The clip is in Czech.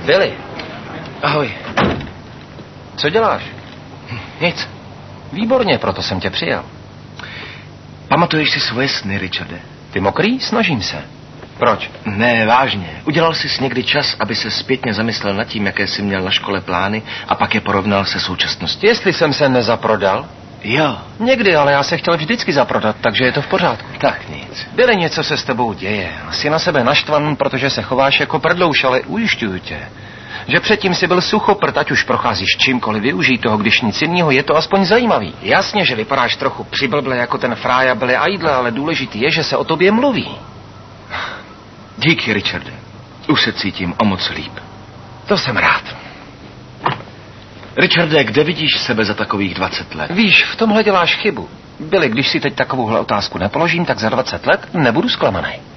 Billy. Ahoj. Co děláš? Nic. Výborně, proto jsem tě přijal. Pamatuješ si svoje sny, Richarde? Ty mokrý? Snažím se. Proč? Ne, vážně. Udělal jsi někdy čas, aby se zpětně zamyslel nad tím, jaké jsi měl na škole plány a pak je porovnal se současností? Jestli jsem se nezaprodal? Jo. Někdy, ale já se chtěl vždycky zaprodat, takže je to v pořádku. Tak nic. Billy, něco se s tebou děje. Jsi na sebe naštvan, protože se chováš jako prdlouš, ale ujišťuju tě, že předtím si byl suchoprt, ať už procházíš čímkoliv, využij toho, když nic jiného, je to aspoň zajímavý. Jasně, že vypadáš trochu přiblble jako ten frája Billy Idol, ale důležitý je, že se o tobě mluví. Díky, Richarde. Už se cítím o moc líp. To jsem rád. Richarde, kde vidíš sebe za takových 20 let? Víš, v tomhle děláš chybu. Billy, když si teď takovouhle otázku nepoložím, tak za 20 let nebudu zklamaný.